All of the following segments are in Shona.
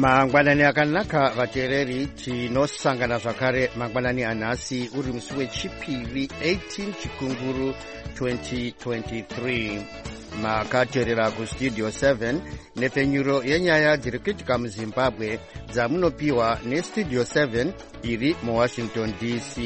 mangwanani akanaka vateereri, tinosangana zvakare mangwanani anhasi uri musi wechipiri 18 chikunguru 2023. makateerera kustudio 7 nepfenyuro yenyaya dziri kuitika muzimbabwe dzamunopiwa nestudio 7 iri muwashington dc.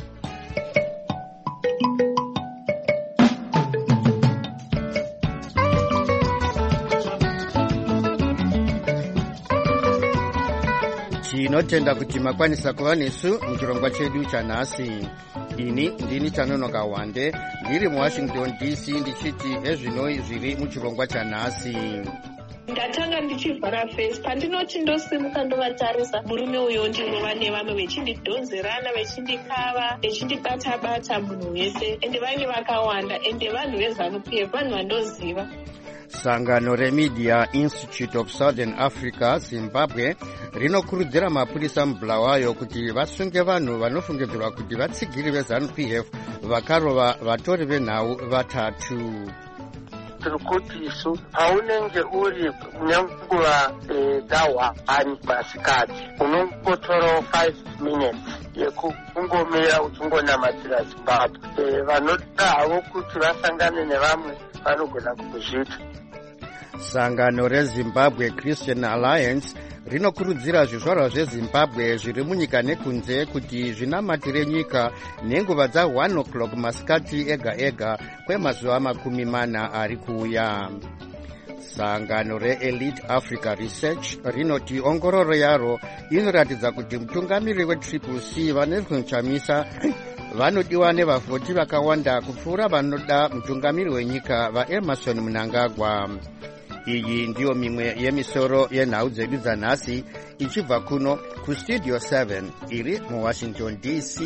tinotenda kuti makwanisa kuva nesu muchirongwa chedu chanhasi. ini ndini Tanonoka Wande ndiri muwashington dc ndichiti ezvinoi zviri muchirongwa chanhasi. ndatanga ndichivhara fesi pandinoti ndosimuka ndovatarisa murume uyo ndinova nevamwe vechindidhonzerana vechindikava vechindibata-bata munhu wese ende vange vakawanda ende vanhu veZANU-PF vanhu vandoziva. Sangano reMedia Institute of Southern Africa Zimbabwe rinokurudzira mapurisa muBulawayo kuti vasunge vanhu vanofungidzirwa kuti vatsigiri veZANU-PF vakarova vatori venhau vatatu. tiri kuti isu paunenge uri nenguva dahwani masikati unongotorawo 5 minutes yekungomira uchingonamatira Zimbabwe. vanoda havo kuti vasangane nevamwe vanogona kuzviita. Sangano reZimbabwe Christian Alliance rinokurudzira zvizvarwa zveZimbabwe zviri munyika nekunze kuti zvinamatire nyika nenguva dza1 o'clock masikati ega ega kwemazuva 40 ari kuuya. Sangano reElite Africa Research rinoti ongororo yaro inoratidza kuti mutungamiri weTCC vaNelson Chamisa vanodiwa nevavhoti vakawanda kupfuura vanoda mutungamiri wenyika vaEmmerson Mnangagwa. Iyi ndiyo mimwe yemisoro yenhau dzedu dzanhasi ichibva kuno kustudio 7 iri muwashington dc.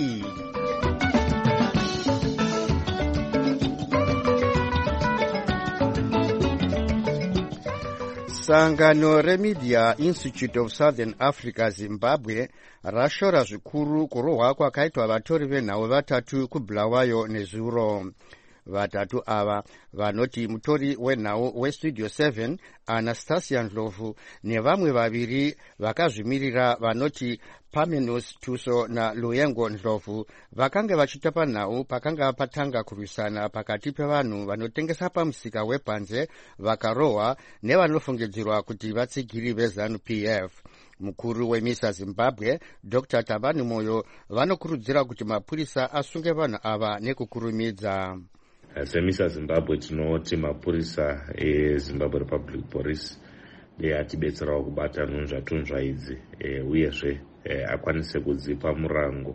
Sangano reMedia Institute of Southern Africa Zimbabwe rashora zvikuru kurohwa kwakaitwa vatori venhau vatatu kuBulawayo nezuro. Vatatu ava vanoti mutori wenhau westudio 7 Anastasia Ndlovu nevamwe vaviri vakazvimirira vanoti Pamenos Tuso naLuyengo Ndlovu vakanga vachitapa nhau pakanga patanga kurwisana pakati pevanhu vanotengesa pamusika wepanze vakarohwa nevanofungidzirwa kuti vatsigiri veZANU-PF. Mukuru wemisa Zimbabwe Dr. Tabani Moyo vanokurudzira kuti mapurisa asunge vanhu ava nekukurumidza. Semisa Zimbabwe tinoti mapurisa eZimbabwe Republic Police atibetserawo kubata nhunzvatunzva idzi uyezve akwanise kudzipa murango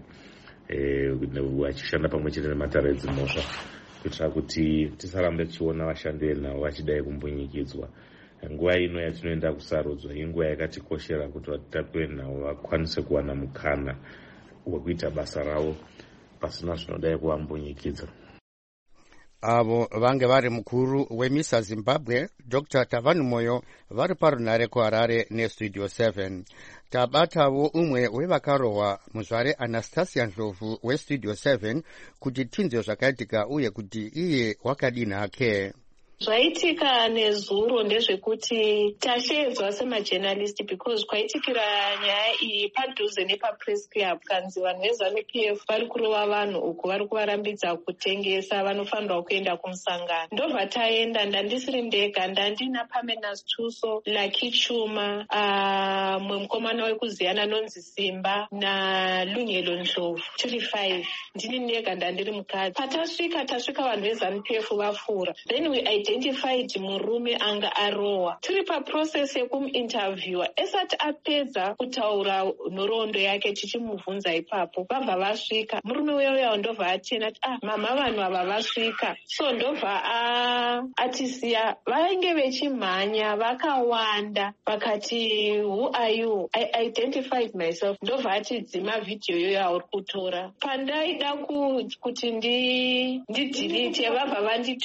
achishanda pamwe chete nematare edzimhosva kuitira kuti tisarambe tichiona vashandi venhau vachidai kumbunyikidzwa. Nguva ino yatinoenda kusarudzwa inguva yakatikoshera kuti vatatu venhau vakwanise kuwana mukana wekuita basa ravo pasina zvinodai kuvambunyikidza. Avo vange vari mukuru wemisa Zimbabwe Dr. Tabani Moyo vari parunhare kuHarare nestudio 7. Tabatavo umwe wevakarohwa muzvare Anastasia Ndlovu westudio 7 kuti tinzwe zvakaitika uye kuti iye wakadini hake. Zvaitika nezuro ndezvekuti tashedzwa semajournalist because kwaitikira nyaya iyi padhuze nepapress club kanzi vanhu veZANU-PF vari kurova vanhu uku vari kuvarambidza kutengesa vanofanirwa kuenda kumusangano. ndobva taenda, ndandisiri ndega, ndandina Pamenas Tuso, Lucky Chuma, mwe mukomana wekuziyana nonzi Simba naLunyelo Ndlovu, tiri 5. ndini ndega ndandiri mukadzi. Patasvika vanhu veZANU-PF vafura, then we identified murume anga arohwa. Tiri paprocess yekumuinterviewa. Esati apedza kutaura nhoroondo yake tichimubvunza ipapo, vabva vasvika. Murume uyoyo ndobva atena ati mama vanhu ava vasvika. So ndobva atisiya. Vainge vechimhanya vakawanda vakati who are you? I identified myself. Ndobva ati dzima vhidhiyo iyoyo yauri kutora. Pandaida kuti ndidelete vabva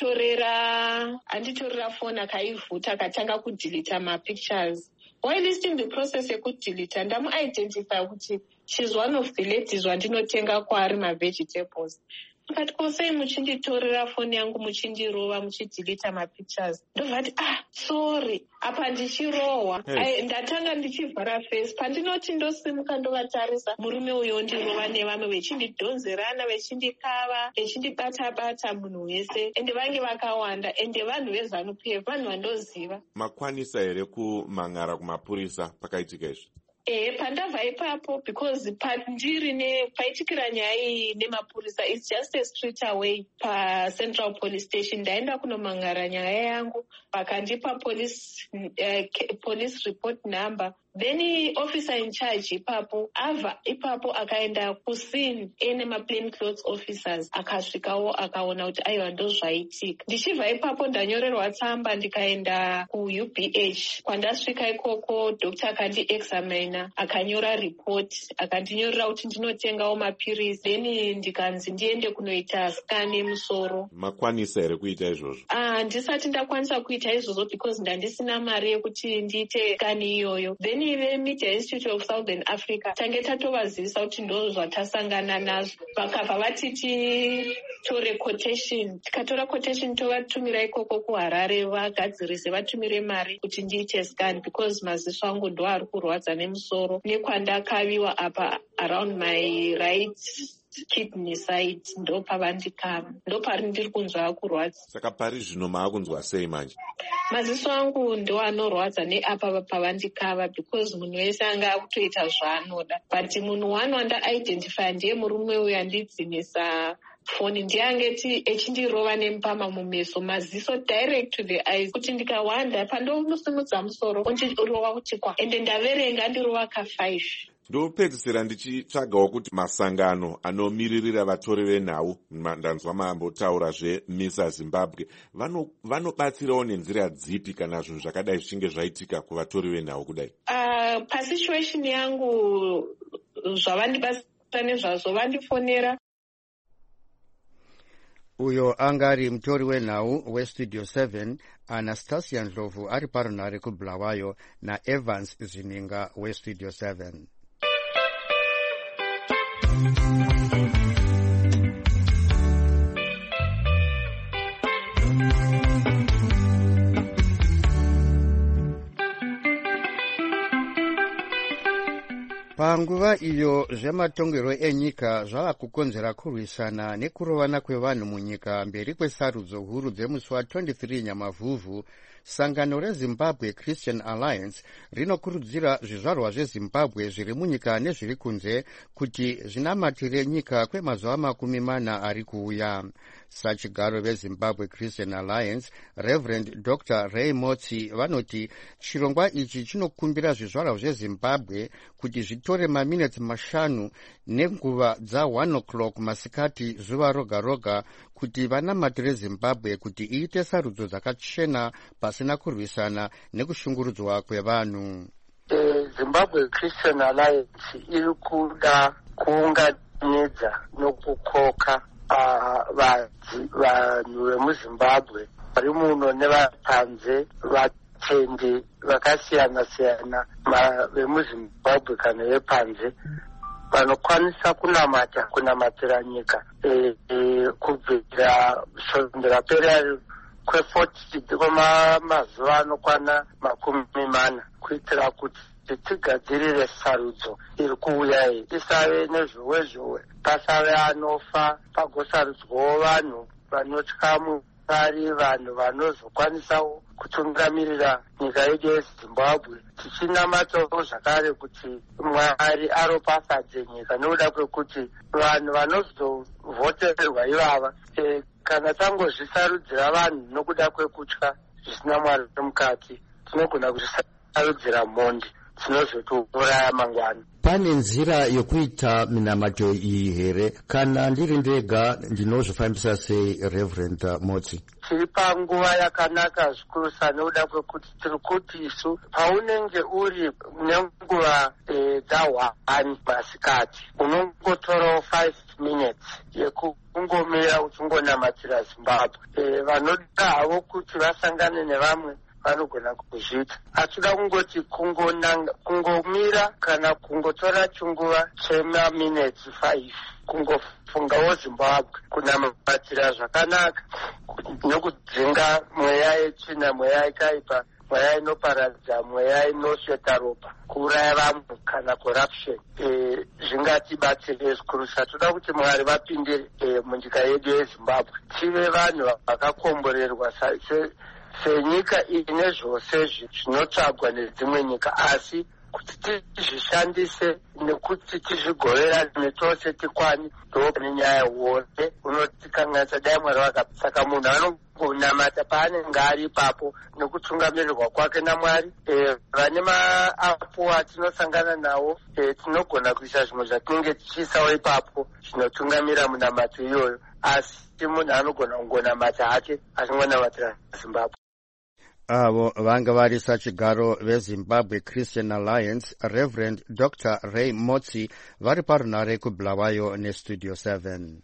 anditorera foni akaivhuta akatanga kudhilita mapictures. While still in the process yekudhilita ndamuidentify kuti she's one of the ladies wandinotenga kwaari mavegetables. akati kosei muchinditorera foni yangu muchindirova muchidhilita mapictures. Ndobvati sorry, apa ndichirohwa. Ndatanga ndichivhara face. Pandinoti ndosimuka ndovatarisa, murume uyo ondirova nevamwe vechindidhonzerana, vechindikava, vechindibata-bata munhu wese, ende vange vakawanda, ende vanhu veZANU-PF, vanhu vandoziva. Makwanisa here kumang'ara kumapurisa pakaitika izvi? Pandabva ipapo, because paitikira nyaya iyi nemapurisa, it's just a street away paCentral Police Station. Ndaenda kunomang'ara nyaya yangu, vakandipa police report number. Then officer in charge ipapo akaenda kuscene ene plain clothes officers, akasvikawo akaona kuti aiwa ndozvaitika. Ndichibva ipapo ndanyorerwa tsamba ndikaenda kuUBH. Kwandasvika ikoko doctor akandi-examina, akanyora report, akandinyorera kuti ndinotengawo mapirizi, then ndikanzi ndiende kunoita scan yemusoro. Makwanisa here kuita izvozvo? Ndisati ndakwanisa kuita izvozvo because ndandisina mari yekuti ndiite scan iyoyo. Then Media Institute of Southern Africa tange tatovazivisa kuti ndo zvatasangana nazvo, vakabva vatiti tore quotation. Tikatora quotation tovatumira ikoko kuHarare vagadzirise, vatumire mari kuti ndiite scan because maziso angu ndo ari kurwadza nemusoro, nekwandakaviwa apa around my right kidney side ndo pavandikava, ndo pari ndiri kunzwa kurwadza. Saka pari zvino maakunzwa sei manje? Maziso angu ndo anorwadza neapa pavandikava because munhu wese anga akutoita zvaanoda, but munhu wanda identify ndiye murume uyu andidzinisa foni, ndiye angeti echindirova nemupama mumeso, maziso direct to the eyes, kuti ndikawanda pandomusimudza musoro ondirova kuti ende ndaverenga ndirova ka5. Ndopedzisira ndichitsvagawo kuti masangano anomiririra vatori venhau, ndanzwa maambotaurazve MISA Zimbabwe, vanobatsirawo nenzira dzipi kana zvinhu zvakadai zvichinge zvaitika kuvatori venhau kudai? Pasituation yangu zvavandibatsira nezvazvo vandifonera. Uyo angari mutori wenhau weStudio 7 Anastasia Ndlovu ari parunhare kuBulawayo naEvans Zininga weStudio 7. Panguva iyo zvematongero enyika zvava kukonzera kurwisana nekurovana kwevanhu munyika mberi kwesarudzo huru dzemusi wa23 Nyamavhuvhu, sangano reZimbabwe Christian Alliance rinokurudzira zvizvarwa zveZimbabwe zviri munyika nezviri kunze kuti zvinamatire nyika kwemazuva 40 ari kuuya. Sachigaro veZimbabwe Christian Alliance Reverend Dr. Ray Motsi vanoti chirongwa ichi chinokumbira zvizvarwa zveZimbabwe kuti zvitore maminitsi 5 nenguva dza1 o'clock masikati zuva roga roga kuti vanamatire Zimbabwe kuti iite sarudzo dzakachena pasina kurwisana nekushungurudzwa kwevanhu. Zimbabwe Christian Alliance iri kuda kuunganidza nokukoka vanhu vemuZimbabwe vari muno nevapanze, vatendi vakasiyana-siyana vemuZimbabwe kana vepanze, vanokwanisa kunamatira nyika kubvira rapera kwe40 kwamazuva anokwana 40 kuitira kuti tigadzirire sarudzo iri kuuya iyi, isave nezvowe pasave anofa, pagosarudzwawo vanhu vanotya Mwari, vanhu vanozokwanisawo kutungamirira nyika yedu yeZimbabwe, tichinamatawo zvakare kuti Mwari aropafadze nyika, nokuda kwekuti vanhu vanozovhoterwa ivava kana tangozvisarudzira vanhu nokuda kwekutya zvisina Mwari mukati, tinogona kuzvisarudzira mhondi dzinozotiuraya mangwana. Pane nzira yokuita minamato iyi here? Kana ndiri ndega ndinozvifambisa sei, Reverend Motsi? Tiri panguva yakanaka zvikuru nokuda kwekuti tiri kuti isu paunenge uri nenguva dza1 masikati unongotorawo 5 minutes yekungomira uchingonamatira Zimbabwe. Vanoda havo kuti vasangane nevamwe vanogona kuzviita. Hatida kungoti kungomira kana kungotora chinguva chemaminutes 5 kungofungawo Zimbabwe kunamatira zvakanaka nokudzinga mweya yetsvina, mweya yakaipa, mweya inoparadza, mweya inosheta ropa, kuuraya vamwe kana corruption. Zvingatibatsire zvikuru. Toda kuti Mwari vapinde munyika yedu yeZimbabwe, tive vanhu vakakomborerwa senyika ine zvose zvinotsvagwa nedzimwe nyika, asi kuti tizvishandise nekuti tizvigovera netose tikwani ndo nenyaya yehope unotikanganisa dai Mwari vakapa. Saka munhu anongonamata paanenge ari ipapo nekutungamirirwa kwake naMwari. Vane maapu atinosangana nawo tinogona kuisa zvimwe zvatinenge tichiisawo ipapo zvinotungamira munamato iyoyo, asi munhu anogona kungonamata hake achingonamatira Zimbabwe. Avo vanga vari sachigaro veZimbabwe Christian Alliance, Reverend Dr. Ray Motsi, vari parunare kuBulawayo neStudio 7.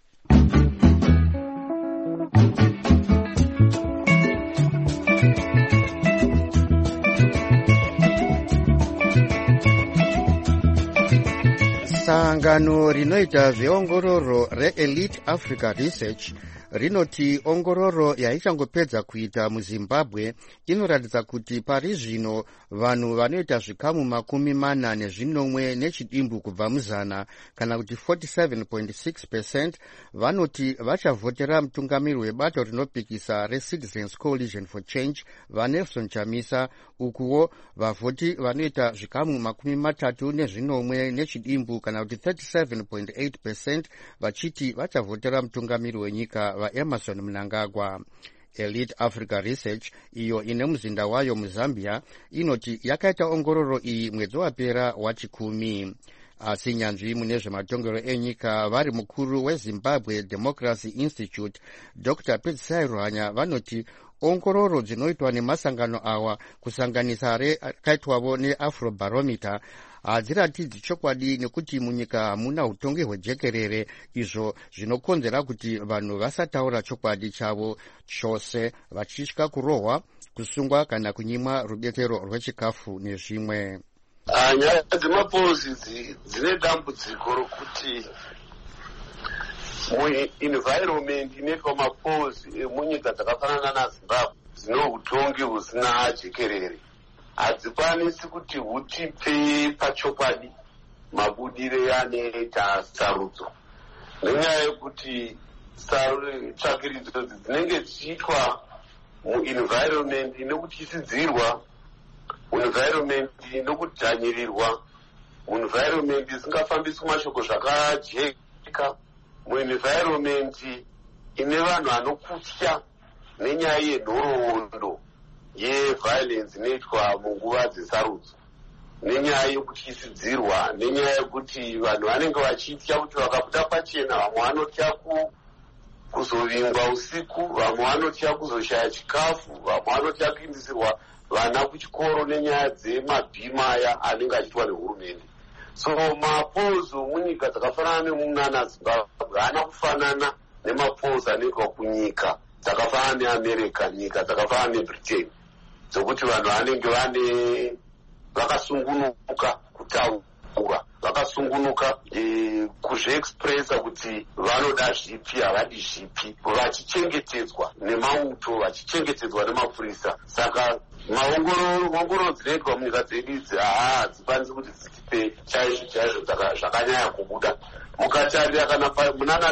Sangano rinoita zveongororo reElite Africa Research rinoti ongororo yaichangopedza kuita muZimbabwe inoratidza kuti pari zvino vanhu vanoita zvikamu 40 nechidimbu kubva muzana, kana kuti 47.6% vanoti vachavhotera mutungamiri webato rinopikisa reCitizens Coalition for Change vaNelson Chamisa, ukuwo vavhoti vanoita zvikamu 34 nechidimbu kana kuti 37.8% vachiti vachavhotera mutungamiri wenyika vaEmerson Mnangagwa. Elite Africa Research, iyo ine muzinda wayo muZambia, inoti yakaita ongororo iyi mwedzi wapera wa10. Asi nyanzvi mune zvematongero enyika vari mukuru weZimbabwe Democracy Institute Dr. Petsai Ruhanya vanoti ongororo dzinoitwa nemasangano awa kusanganisa rakaitwavo neAfrobarometer hadziratidzi chokwadi nekuti munyika hamuna utongi hwejekerere, izvo zvinokonzera kuti vanhu vasataura chokwadi chavo chose vachitya kurohwa, kusungwa kana kunyimwa rubetsero rwechikafu nezvimwe. Nyaya dzemapolisi dzine dambudziko rokuti muenvironment inoitwa mapolisi emunyika dzakafanana naZimbabwe dzine utongi husina jekerere hadzikwanisi kuti hutipe pachokwadi mabudire anoita sarudzo, nenyaya yekuti tsvakiridzo dzinenge dzichiitwa muenvironment inokutisidzirwa, environment inokudhanyirirwa, environment isingafambisi mashoko zvakajeka, muenvironment ine vanhu vanokutya nenyaya yenhoroondo yeviolence inoitwa munguva dzesarudzo, nenyaya yekutyisidzirwa, nenyaya yekuti vanhu vanenge vachitya kuti vakabuda pachena vamwe vanotya kuzovingwa usiku, vamwe vanotya kuzoshaya chikafu, vamwe vanotya kuindisirwa vana kuchikoro nenyaya dzemabhima aya anenge achiitwa nehurumende. So mapolls munyika dzakafanana nemunana Zimbabwe haana kufanana nemapolls anoitwa kunyika dzakafanana neAmerica, nyika dzakafanana neBritain, dzokuti vanhu vanenge vakasungunuka kutaura, vakasungunuka kuzviexpressa kuti vanoda zvipi havadi zvipi, vachichengetedzwa nemauto, vachichengetedzwa nemapurisa. Saka maongororo dzinoitwa munyika dzedu idzi hadzikwanisi kuti dzitipe chaizvo zvakanyanya kubuda. Mukatarira kana munana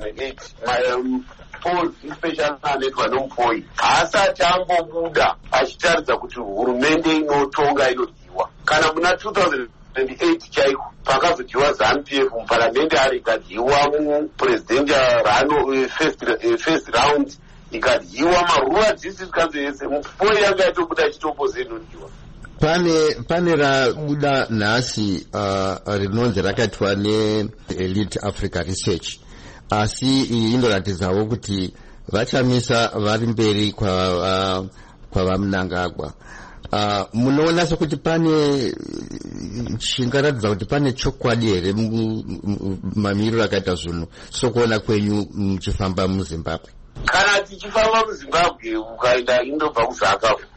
2008 polls especially anoitwa nomupoi haasati ambobuda achitaridza kuti hurumende inotonga inodyiwa. Kana muna 2008 chaiko pakazodyiwa ZANU-PF muparamende ari ikadyiwa mupresidential first round ikadyiwa marura dzisi kanzo yese mupoi yanga yatobuda achitopoze inodyiwa. Pane rabuda nhasi rinonzi rakaitwa neElite Africa Research, asi iyi inoratidzawo kuti vachamisa vari mberi kwavaMnangagwa. Munoona sekuti pane chingaratidza kuti pane chokwadi here mamiriro akaita zvinhu sokuona kwenyu muchifamba muZimbabwe? Kana tichifamba muZimbabwe ukaenda indobva kuZakafu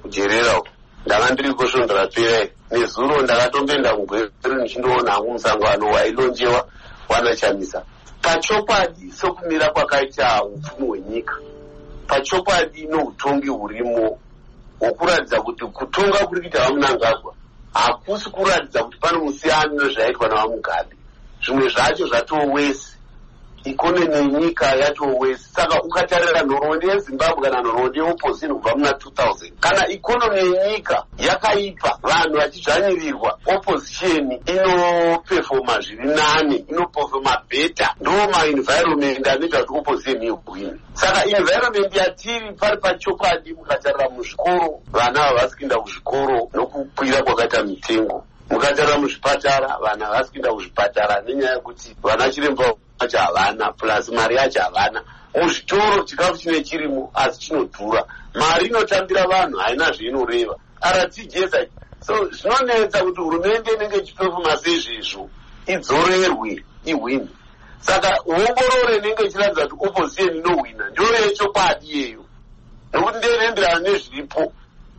kujerera uko ndanga ndiri kusvondera pera nezuro ndakatomboenda mugweru ndichindoona hangu musangano wailonjewa wanachamisa pachokwadi sokumira kwakaita upfumi hwenyika pachokwadi noutongi hurimo hwokuratidza kuti kutonga kuri kuita vamunangagwa hakusi kuratidza kuti pane musiyano nezvaitwa navamugabe zvimwe zvacho zvatowesi ikonomi yenyika yatowesi saka ukatarira nhoroondo yezimbabwe kana nhoroondo yeopposition kubva muna 2000 kana ikonomi yenyika yakaipa vanhu vachidzvanyirirwa opposition inopefoma zviri nane inopefoma bheta ndo maenvironment anoita kuti opposition igwine saka environment yatiri pari pachokwadi mukatarira muzvikoro vana havasi kuenda kuzvikoro nokukwira kwakaita mitengo mukatarira muzvipatara vana havasi kuenda kuzvipatara nenyaya yekuti vana chiremba yacho havana plus mari yacho havana muzvitoro chikafu chine chirimo asi chinodhura mari inotambira vanhu haina zveinoreva aratijesa so zvinonetsa kuti hurumende inenge ichipefoma sezvezvo idzorerwe ihwini saka ongorore inenge ichiratidza kuti opposition inohwina ndorechokwadi iyeyo nokuti ndeiremberana nezviripo.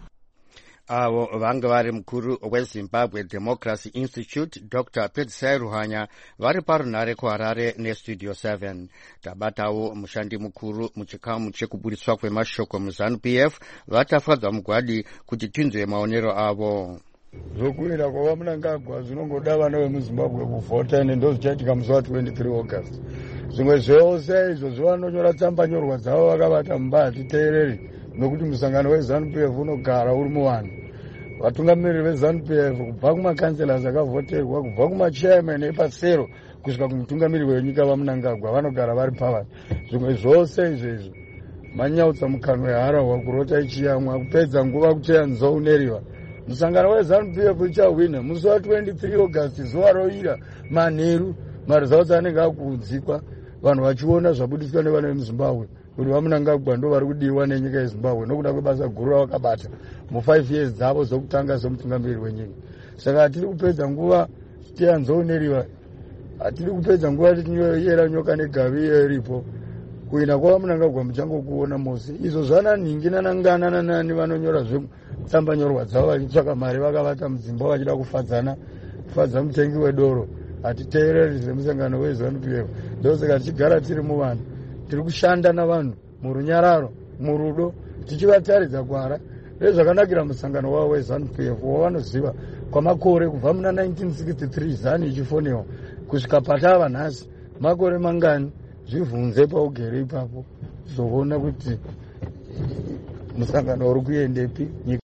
avo vanga vari mukuru wezimbabwe democracy institute Dr. Pedzisai Ruhanya vari parunhare kuharare nestudio 7. Tabatawo mushandi mukuru muchikamu chekubudiswa kwemashoko muZANU-PF vatafadzwa mugwadi kuti tinzwe maonero avo. Zvokuenda kwavamunangagwa zvinongoda vana vemuzimbabwe kuvhota ende ndozvichaitika musi wa23 August. Zvimwe zvose izvo zvavanonyora tsamba nyorwa dzavo vakavata mumba hatiteereri nokuti musangano weZANU-PF unogara uri muvanhu. Vatungamiriri veZANU-PF kubva kumakanselas akavhoterwa kubva kumachairman epasero kusvika kumutungamiriri wenyika vamunangagwa vanogara vari pavanhu. Zvimwe zvose izvezvo manyautsa mukano yaharahwa kurota ichiyamwa kupedza nguva kucheya nzou neriva. Musangano weZANU-PF uchahwina musi wa23 August zuva roira manheru maresults anenge akuudzikwa vanhu vachiona zvabudiswa nevana vemuzimbabwe kuti vamunangagwa ndo vari kudiwa nenyika yezimbabwe nokuda kwebasa guru ravakabata mu5 years dzavo zokutanga semutungamiriri wenyika. Saka hatiri kupedza nguva ticheya nzou neriva, hatiri kupedza nguva tichiyera nyoka negavi iyo iripo. Kuina kwavamunangagwa muchangokuona mose izvo zvana nhingi nanangana nanani vanonyora tsamba nyorwa dzavo vachitsvaka mari vakavata mudzimba vachida kufadza mutengi wedoro. Hatiteereri semusangano weZANU-PF ndosaka tichigara tiri muvanhu tiri kushanda navanhu murunyararo murudo tichivataridza kwara rezvakanakira musangano wavo weZANU-PF wavanoziva kwamakore kubva muna 1963 ZANU ichifoniwa kusvika patava nhasi makore mangani. Zvivhunze paugere ipapo zoona kuti musangano uri kuendepi.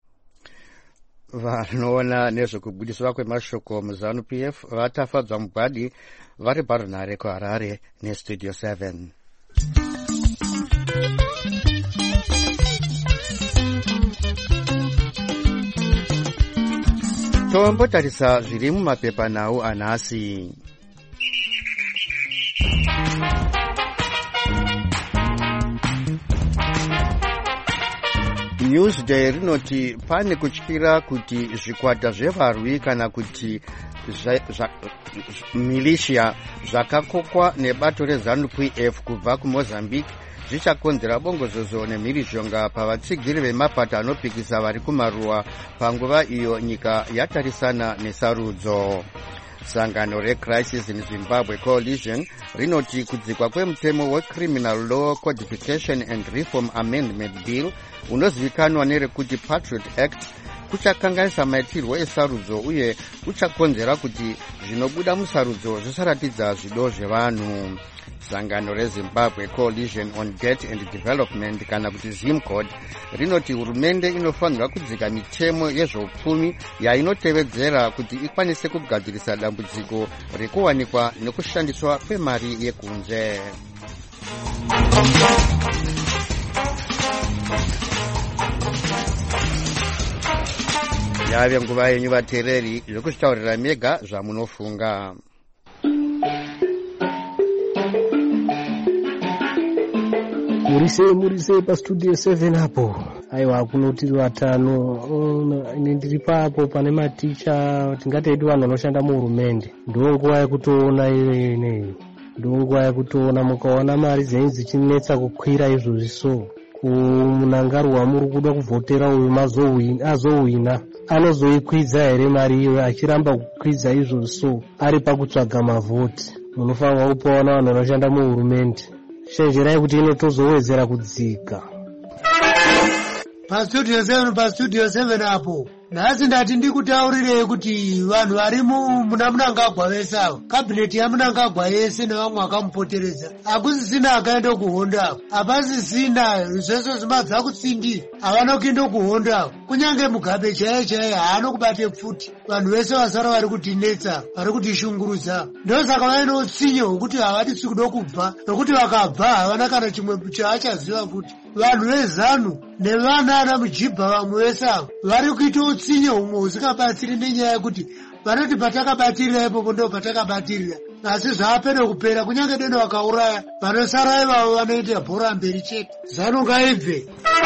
Vanoona nezvekubudiswa kwemashoko muZANU-PF vatafadzwa mugwadi vari parunhare kuharare nestudio 7. Tombotarisa zviri mumapepanhau anhasi. Newsday rinoti pane kutyira kuti zvikwata zvevarwi kana kuti militia zvakakokwa nebato reZANU-PF kubva kuMozambique zvichakonzera bongozozo nemhirizhonga pavatsigiri vemapato anopikisa vari kumaruwa panguva iyo nyika yatarisana nesarudzo. Sangano reCrisis in Zimbabwe Coalition rinoti kudzikwa kwemutemo weCriminal Law Codification and Reform Amendment Bill unozivikanwa nerekuti Patriot Act kuchakanganisa maitirwo esarudzo uye kuchakonzera kuti zvinobuda musarudzo zvisaratidza zvido zvevanhu. Sangano reZimbabwe Coalition on Debt and Development kana kuti ZIMCOD rinoti hurumende inofanira kudzika mitemo yezveupfumi yainotevedzera kuti ikwanise kugadzirisa dambudziko rekuwanikwa nekushandiswa kwemari yekunze. Yave nguva yenyu vateereri zvekuzvitaurira mega zvamunofunga. Murise pastudio 7 hapo. Aiwa kunoti vatano ndiri papo pane maticha tingati edu vanhu vanoshanda muhurumende. Ndonguva yekutoona iyo ineyo. Ndonguva yekutoona mukaona mari dzenyu dzichinetsa kukwira izvozvi so. munangarwa muri kuda kuvhotera uyu azowina anozoikwidza here mari iyo achiramba kukwidza izvozvo ari pakutsvaga mavhoti. Munofanirwa kupawana vanhu vanoshanda muhurumende. Chenjerai kuti inotozowedzera kudzika. Pastudio 7 apo nhasi ndati ndikutaurirei kuti vanhu vari muna Mnangagwa vese ava, kabineti yaMnangagwa yese nevamwe vakamupoteredza, hakusisina akaenda kuhondo avo, hapasisina zvese zvimadza kutsindi havana kuenda kuhondo avo. Kunyange Mugabe chaiye haano kubate pfuti. Vanhu vese vasara vari kutinetsa, vari kutishungurudza. Ndosaka vaine utsinye hwekuti havadisi kuda kubva, nokuti vakabva havana kana chimwe chaachaziva futi. Vanhu vezanu nevana ana Mujibha vamwe vese avo vari kuita utsinye humwe husingabatsiri, nenyaya yekuti vanoti patakabatirira ipopo ndo patakabatirira, asi zvaapere kupera. Kunyange deno vakauraya, vanosara ivavo vanoita bhora mberi chete. Zanu ngaibve.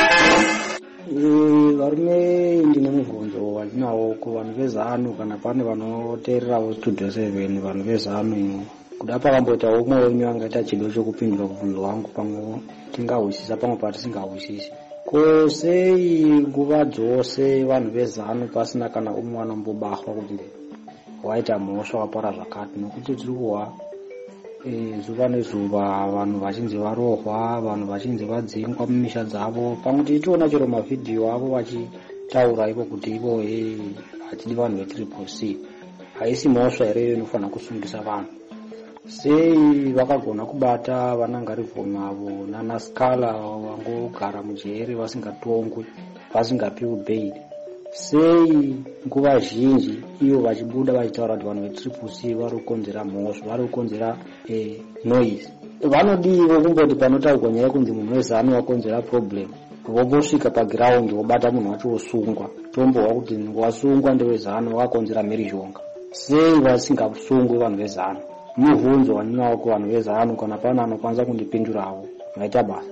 Varume ndine mubvunzo wandinawo kuvanhu vezanu, kana pane vanoteererawo Studio 7 vanhu vezanu, kuda pakamboita umwe wenyu angaita chido chokupindura kubvunzo wangu pamwe tingahwisisa pamwe patisingahwisisi. Ko sei nguva dzose vanhu vezanu pasina kana umwe anombobahwa kuti waita mhosva wapara zvakati? Nokuti tiri kuhwa zuva nezuva vanhu vachinzi varohwa, vanhu vachinzi vadzingwa mumisha dzavo, pamwe tichiona chero mavhidhiyo avo vachitaura ivo kuti ivo hatidi vanhu ve3C. Haisi mhosva here inofanira kusungisa vanhu? Sei vakagona kubata vanangarivume avo nanaScala vangogara mujere vasingatongwi, vasingapiwi bail? Sei nguva zhinji ivo vachibuda vachitaura kuti vanhu ve3C vari kukonzera mhosva, vari kukonzera noise? Vanodiwo kumboti panotaurwa nyaya yekunzi munhu wezanu wakonzera problem, vobosvika pagiraundi vobata munhu wacho wosungwa, tombohwa kuti wasungwa ndewezanu wakakonzera mhirizhonga. Sei vasingasungwi vanhu vezanu? Mubvunzo wandinawo kuvanhu vezanu, kana pana anokwanisa kundipindurawo, maita basa.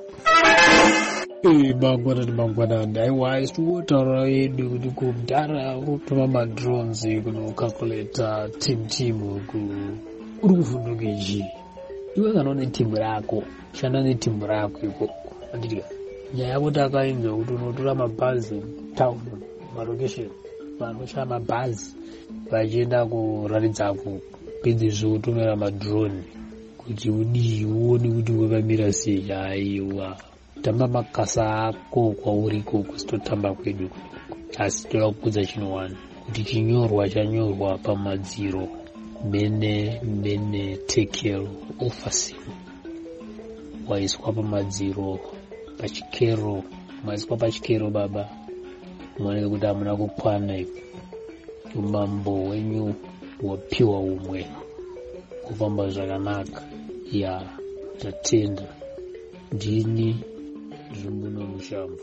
Mangwanani aiwa isitotaura yedu kuti kudhara kutuma madrones kunokalkuleta timu uri kuvhunduke chii? Iwe kana une timu rako, shanda netimu rako ikoko. Andidika nyaya yekuti akainzwa kuti unotora mabhazi town marokesheni, vanoshaya mabhazi vachienda kuraridza pedzi zvokutumira madrone kuti uone kuti wakamira sei. Aiwa tamba makasa ako kwauri ikoko, sitotamba kwedu. Asi toda kukudza chinowani kuti chinyorwa chanyorwa pamadziro, mene tekero ofasi waiswa pamadziro, pachikero maiswa pachikero. Baba mwaneke kuti hamuna kukwana ipo. Umambo wenyu wapiwa umwe kufamba zvakanaka. Ya tatenda ndini zvimuno mushamba.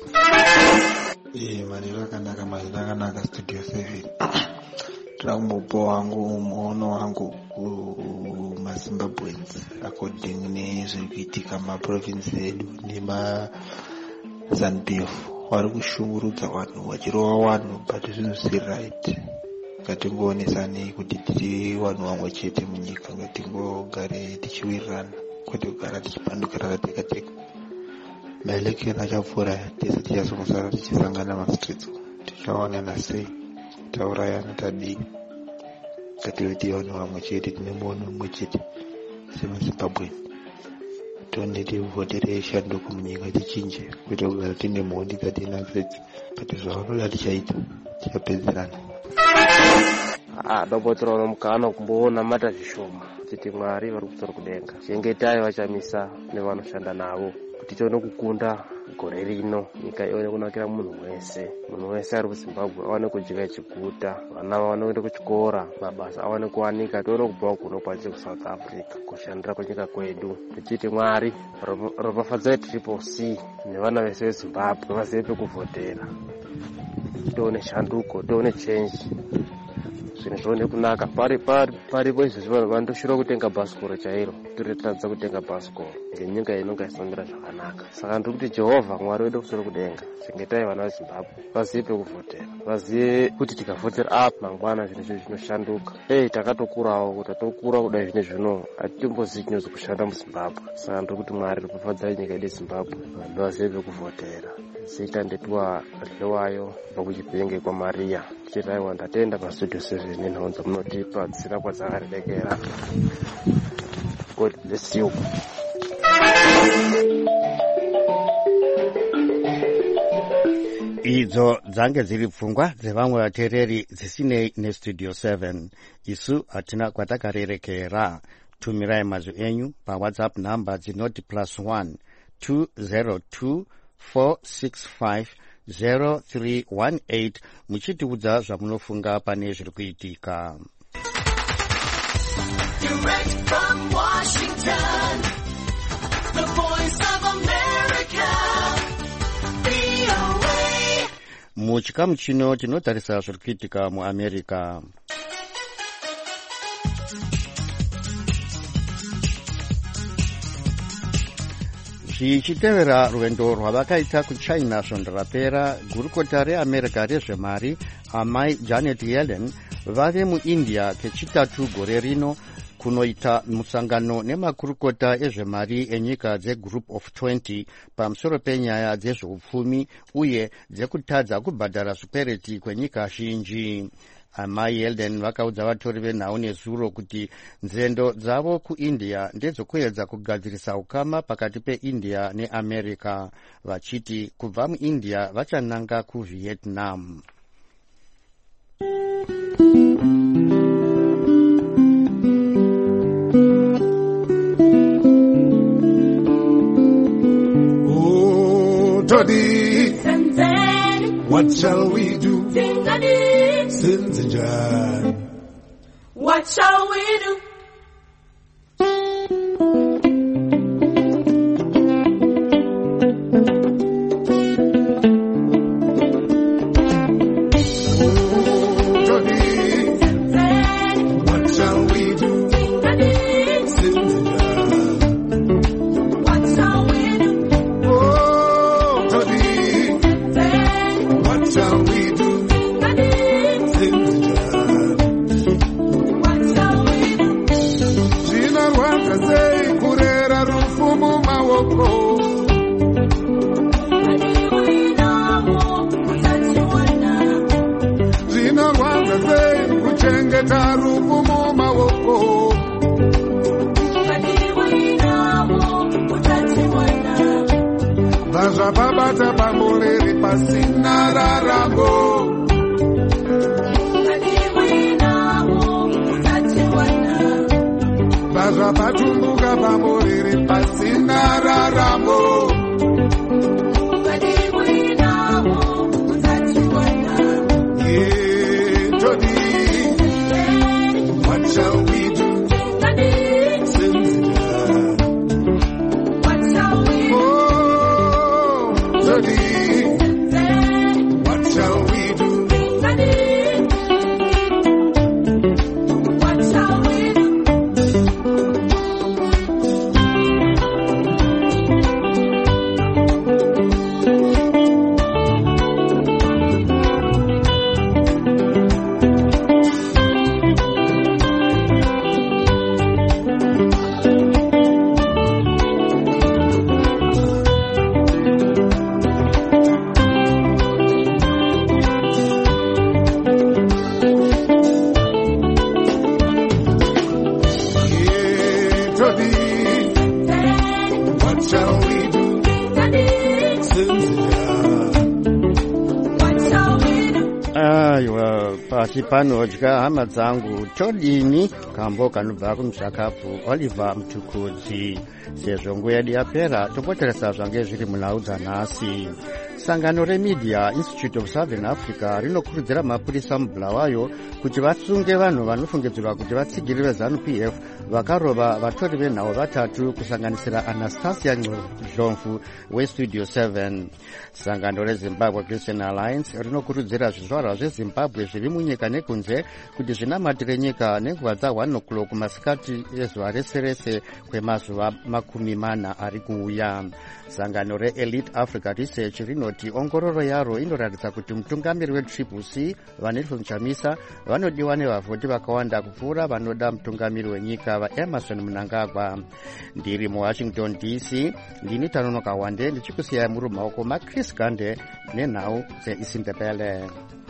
Maneno akanaka Studio 7. Trambopo wangu muono wangu kumaZimbabweans according nezvirikuitika maprovince edu nemaZANU-PF vari kushungurudza vanhu vachirova vanhu, but zvinhu si right. Ngatingoonesanei kuti tiri vanhu vamwe chete munyika, ngatingogare tichiwirirana kwete kugara tichipandukirana tega tega. Maelection achapfuura tese tichazongosara tichisangana mastreets, tichaonana sei, taurayana tadii. Ngative tiri vanhu vamwe chete, tine muono mumwe chete semaZimbabwe. Tonde tivhotere shanduko munyika tichinje, kwete kugara tine mhondi dzatinadzo, but zvavanoda tichaita, tichapedzerana. Dobotora nomukana kumboona mata zvishoma kuti Mwari vari kutsora kudenga, chengetai vachamisa nevanoshanda navo kuti tione kukunda gore rino, nyika ione kunakira munhu wese ari kuZimbabwe awane kudya chiguta, vana vaone kuenda kuchikora, mabasa awane kuwanika, tione kubva kuno kwacho kuSouth Africa kushandira kunyika kwedu. Tichiti Mwari ropafadzai 3C nevana vese veZimbabwe vazive pekuvhotera, tione shanduko, tione change. zvinhu zvione kunaka. Paripo izvezvi vanhu vandoshira kutenga bhasikoro chairo, tiretadza kutenga bhasikoro ngenyika inonga isomira zvakanaka. Saka ndiri kuti Jehovha Mwari wedu kusoro kudenga, chengetai vana veZimbabwe, vazive pekuvhotera, vazive kuti tikavhotera apa mangwana zvinhu izvi zvinoshanduka. Takatokurawo kuti tokura kudai zvine zvino atitombozivi chinonzi kushanda muZimbabwe. Saka ndiri kuti Mwari rikufadzai nyika yedu yeZimbabwe, vanhu vazive pekuvhotera. Zita ndetua Rehwayo pakuchipenge kwa Maria. Tichitaiwa ndatenda pastudio 7 nenhonzo munotipa dzina kwadzakarerekera. God bless you. Idzo dzange dziri pfungwa dzevamwe vateereri dzisinei nestudio 7. Isu hatina kwatakarerekera. Tumirai mazwi enyu paWhatsApp namba dzinoti +1 202 465 0318 muchitiudza zvamunofunga pane zviri kuitika. Direct from Washington, the voice of America, VOA. Muchikamu chino tinotarisa zviri kuitika muAmerica. Zvichitevera rwendo rwavakaita kuChina svondo rapera, gurukota reAmerica rezvemari amai Janet Yellen vave muIndia kechitatu gore rino kunoita musangano nemakurukota ezvemari enyika dzeGroup of 20 pamusoro penyaya dzezveupfumi uye dzekutadza kubhadhara zvikwereti kwenyika zhinji. Amai Yellen vakaudza vatori venhau nezuro kuti nzendo dzavo kuIndia ndedzokuedza kugadzirisa ukama pakati peIndia neAmerica, vachiti kubva muIndia vachananga kuVietnam. Oh, Toddy, what shall we do? What shall we do? Vazvapabata pamuriri pasina rarambo. Vazvapatumbuka pamuriri pasina rarambo. Yeah, Jody, what shall we do? What shall we do? What shall we do? Panodya hama dzangu todini kambo kanobva kumuzvakapu Oliver Mutukudzi. Sezvo nguva yedu yapera topoteresa zvange zviri munhau dzanhasi. sangano remedia institute of southern africa rinokurudzira mapurisa mubulawayo kuti vasunge vanhu vanofungidzirwa kuti vatsigiri veZANU-PF vakarova vatori venhau vatatu kusanganisira Anastasia Ndlomfu westudio 7. Sangano reZimbabwe Christian Alliance rinokurudzira zvizvarwa zveZimbabwe zviri munyika nekunze kuti zvinamatire nyika nenguva dza1 o'clock masikati ezuva rese kwemazuva 40 ari kuuya. Sangano reElite Africa Research rinoti ongororo yaro inoratidza kuti mutungamiri weTriple-C vaNelson Chamisa vanodiwa nevavhoti vakawanda kupfuura vanoda mutungamiri wenyika vaEmerson Mnangagwa. Ndiri muWashington DC, ndini Tanonoka Wande ndichikusiyai muri mumaoko maChris Gande nenhau dzeIsindebele.